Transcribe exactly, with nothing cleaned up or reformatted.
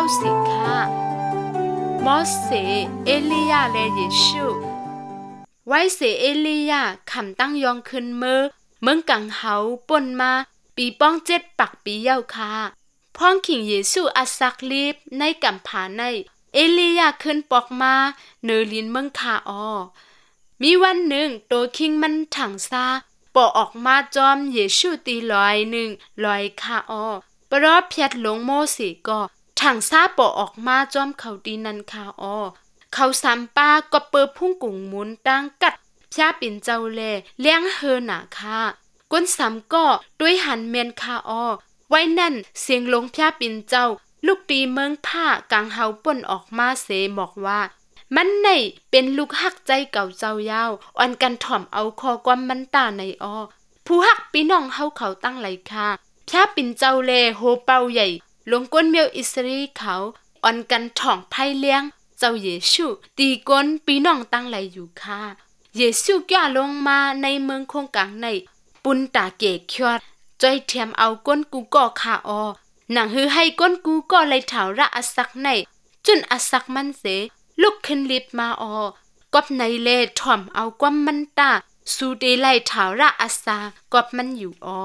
สิค่ะมอสเสเอลียาและเยซูไว้เสเอลียาคำตั้งยองขึ้นมือเมืองกังเฮาป่นมาปีป้องเจ็ดปักปีเย้าค่ะพ้องขิงเยซูอัสซักลีบในกำผาในเอลียาขึ้นปอกมาเนลินเมืองคาออมีวันหนึ่งโตคิงมันถังซาปอออกมาจอมเยซูตีลอยหนึ่งลอยคาออปรอบเพียดหลงโมเสก็ถังซาปอออกมาจอมเขาตีนันคาออเขาสามป้าก็เปิดพุ่งกุ่งหมุนตั้งกัดพยาปิ่นเจ้าแลเลี้ยงเฮอหนาคาก้นสามก็ด้วยหันเมียนคาออไว้นั่นเสียงลงพยาปิ่นเจ้าลูกตีเมืองผ้ากางเฮาป่นออกมาเสบอกว่ามันในเป็นลูกหักใจเก่าเจ้ายาวอ่อนกันถ่อมเอาคอความมันตาในออผู้หักปีน้องเฮาเขาตั้งไหลคาพยาปิ่นเจ้าแลโหเป่าใหญ่ลงก้นเมียวอิสรีเขาอ่อนกันถ่องไพ่เลี้ยงเจ้าเยซูตีก้นปีน้องตั้งไหลอยู่ค่ะเยซูย่าลงมาในเมืองคงกลางในปุนตาเกะควดจอยเทียมเอาก้นกูก่อคาออหนังฮือให้ก้นกูก่อเลยถาวระอสักในจุนอสักมันเสลุกขึ้นลิบมาออกอบในเลถ่อมเอาความมันตาสูเดไลถาวระอสากอบมันอยู่ออ